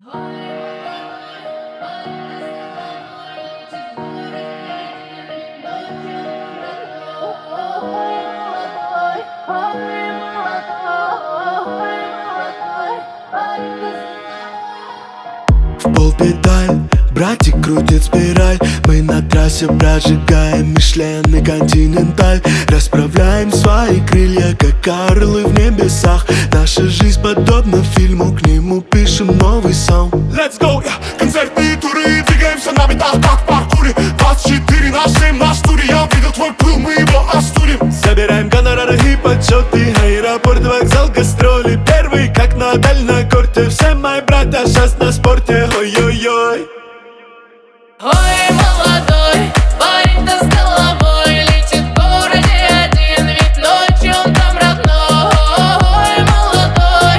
В полпедаль, братик крутит спираль. Мы на трассе прожигаем Мишлен и Континенталь. Расправляем свои крылья, как орлы в небесах. Наша жизнь подобна фильму, к нему пишем новый саунд. Let's go, yeah. Концертные туры, двигаемся на металл, как в паркуре. 24 на 7 на стуре. Я видел твой пыл, мы его остудим. Собираем гонорары и почеты, аэропорт, вокзал, гастроли. Первый, как Надаль на корте. Все мои братья сейчас на спорте. Ой-ой-ой. Ой, молодой парень-то с головой летит в городе один, ведь ночью он там родной. Ой, молодой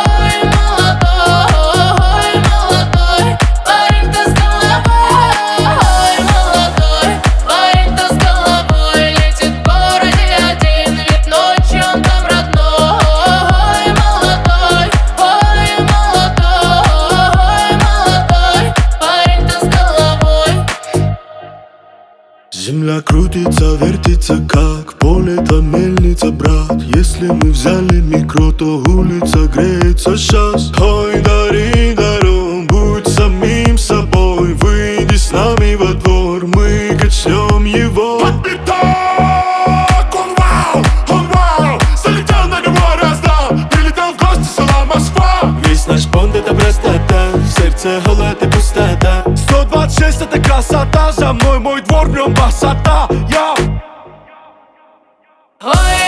парень-то с головой. Ой, молодой парень-то с головой летит в городе один, ведь ночью он там родной. Ой, молодой парень-то с головой. Земля крутится, вертится, как в поле там мельница, брат. Если мы взяли микро, то улица греется щас. Ой, дари даром, будь самим собой. Выйди с нами во двор, мы качнем его. Подбиток, он вау, залетел на него, раздал. Прилетел в гости, села Москва. Весь наш бонд это простота, в сердце голод и пустота. 126 это красота, за мной мой двор, в нем басота. Я Ой,